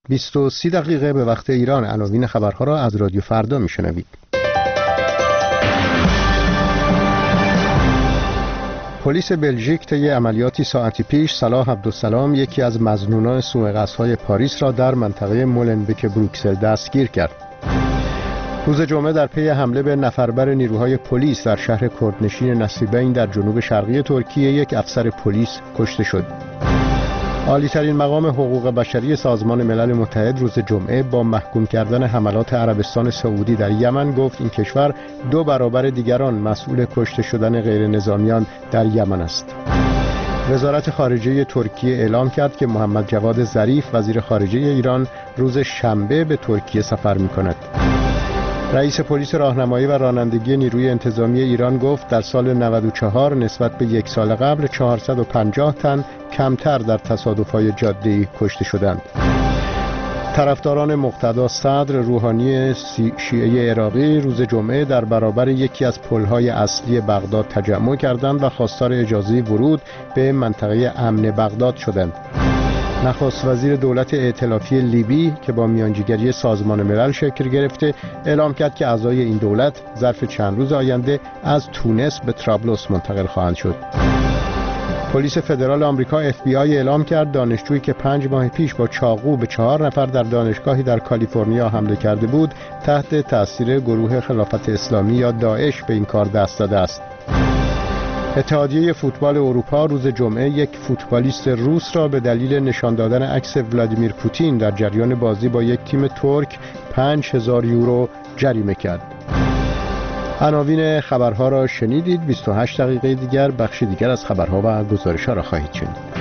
23 دقیقه به وقت ایران. عناوین خبرها را از رادیو فردا میشنوید. پلیس بلژیک طی عملیاتی ساعتی پیش صلاح عبدالسلام، یکی از مظنونان سوء قصدهای پاریس را در منطقه مولنبک بروکسل دستگیر کرد. روز جمعه در پی حمله به نفربر نیروهای پلیس در شهر کردنشین نصیبین در جنوب شرقی ترکیه یک افسر پلیس کشته شد. عالی‌ترین مقام حقوق بشری سازمان ملل متحد روز جمعه با محکوم کردن حملات عربستان سعودی در یمن گفت این کشور 2 برابر دیگران مسئول کشته شدن غیر نظامیان در یمن است. وزارت خارجه ترکیه اعلام کرد که محمد جواد ظریف وزیر خارجه ایران روز شنبه به ترکیه سفر می‌کند. رئیس پلیس راهنمایی و رانندگی نیروی انتظامی ایران گفت در سال 94 نسبت به یک سال قبل 450 تن کمتر در تصادف‌های جاده‌ای کشته شدند. طرفداران مقتدا صدر روحانی شیعه عراقی روز جمعه در برابر یکی از پل‌های اصلی بغداد تجمع کردند و خواستار اجازه ورود به منطقه امن بغداد شدند. نخست وزیر دولت ائتلافی لیبی که با میانجیگری سازمان ملل شکل گرفته اعلام کرد که اعضای این دولت ظرف چند روز آینده از تونس به طرابلس منتقل خواهند شد. پلیس فدرال آمریکا FBI اعلام کرد دانشجویی که 5 ماه پیش با چاقو به 4 نفر در دانشگاهی در کالیفرنیا حمله کرده بود تحت تأثیر گروه خلافت اسلامی یا داعش به این کار دست داده است. اتحادیه فوتبال اروپا روز جمعه یک فوتبالیست روس را به دلیل نشان دادن عکس ولادیمیر پوتین در جریان بازی با یک تیم ترک 5000 یورو جریمه کرد. عناوین خبرها را شنیدید. 28 دقیقه دیگر بخش دیگر از خبرها و گزارش‌ها را خواهید شنید.